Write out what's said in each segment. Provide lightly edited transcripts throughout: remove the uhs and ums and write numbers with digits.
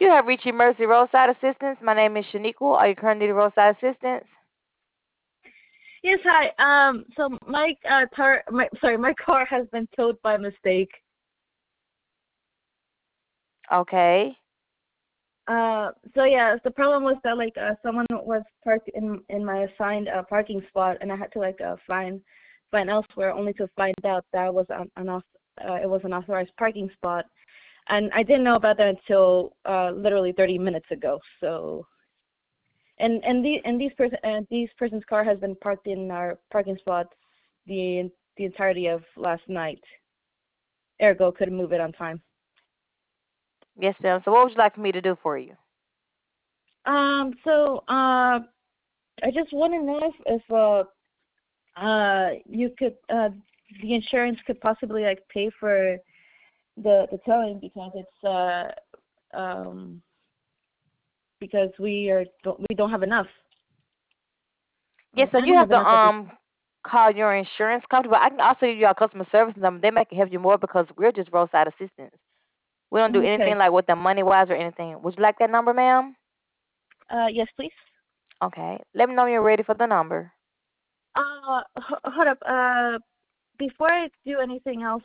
You have reached Emergency Roadside Assistance. My name is Shaniqua. Are you currently needing roadside assistance? Yes, hi. So my car has been towed by mistake. Okay. So yeah, the problem was that someone was parked in my assigned parking spot, and I had to find elsewhere, only to find out that it was an authorized parking spot, and I didn't know about that until literally 30 minutes ago. So these person's car has been parked in our parking spot the entirety of last night. Ergo, couldn't move it on time. Yes, ma'am. So what would you like me to do for you? I just want to know if you could the insurance could possibly pay for the towing, because because we don't have enough. Yes, so I you don't have have to enough at least. call your insurance company, but I can also give you our customer service number. They might can help you more because we're just roadside assistance. We don't do anything Okay. like with the money wise or anything. Would you like that number, ma'am? Yes, please. Okay. Let me know when you're ready for the number. Hold up. Before I do anything else,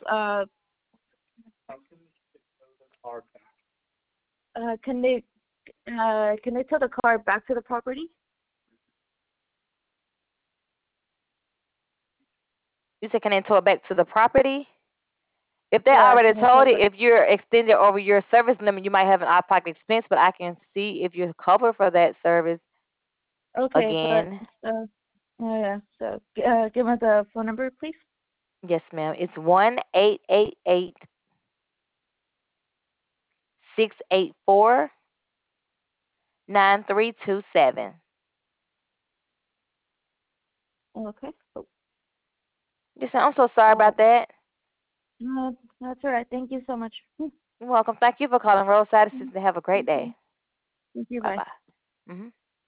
can they tow the car back to the property? You said can they tow it back to the property? If they Yeah, already can they tow told it it, back? if you're extended over your service limit, you might have an out-of-pocket expense, but I can see if you're covered for that service Okay, but again. yeah. So give me the phone number, please. Yes, ma'am. It's 1-888-684-9327. Okay. Oh, Yes, ma'am. I'm so sorry uh, about that. no, that's all right. Thank you so much. You're welcome. Thank you for calling Roadside Assistance. Have a great Okay. day. Thank you. Bye Bye. bye.